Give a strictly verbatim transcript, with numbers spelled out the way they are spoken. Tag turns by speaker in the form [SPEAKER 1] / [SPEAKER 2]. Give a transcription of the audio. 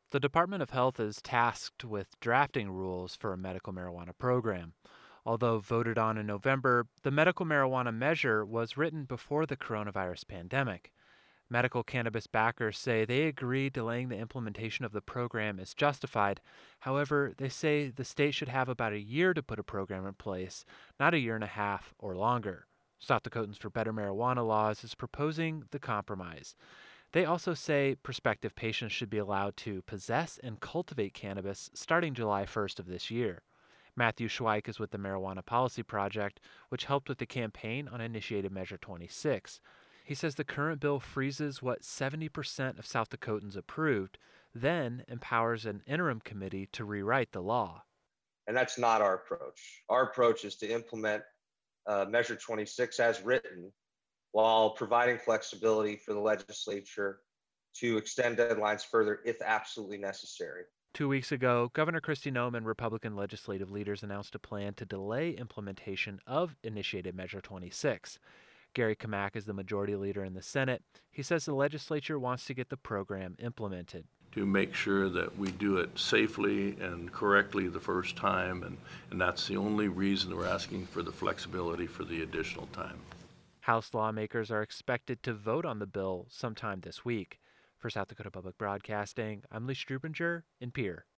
[SPEAKER 1] The Department of Health is tasked with drafting rules for a medical marijuana program. Although voted on in November, the medical marijuana measure was written before the coronavirus pandemic. Medical cannabis backers say they agree delaying the implementation of the program is justified. However, they say the state should have about a year to put a program in place, not a year and a half or longer. South Dakotans for Better Marijuana Laws is proposing the compromise. They also say prospective patients should be allowed to possess and cultivate cannabis starting July first of this year. Matthew Schweik is with the Marijuana Policy Project, which helped with the campaign on Initiated Measure twenty-six. He says the current bill freezes what seventy percent of South Dakotans approved, then empowers an interim committee to rewrite the law.
[SPEAKER 2] And that's not our approach. Our approach is to implement uh, Measure twenty-six as written while providing flexibility for the legislature to extend deadlines further if absolutely necessary.
[SPEAKER 1] Two weeks ago, Governor Kristi Noem and Republican legislative leaders announced a plan to delay implementation of Initiated Measure twenty-six. Gary Kamak is the majority leader in the Senate. He says the legislature wants to get the program implemented.
[SPEAKER 3] To make sure that we do it safely and correctly the first time, and, and that's the only reason we're asking for the flexibility for the additional time.
[SPEAKER 1] House lawmakers are expected to vote on the bill sometime this week. For South Dakota Public Broadcasting, I'm Lee Strubinger in Pierre.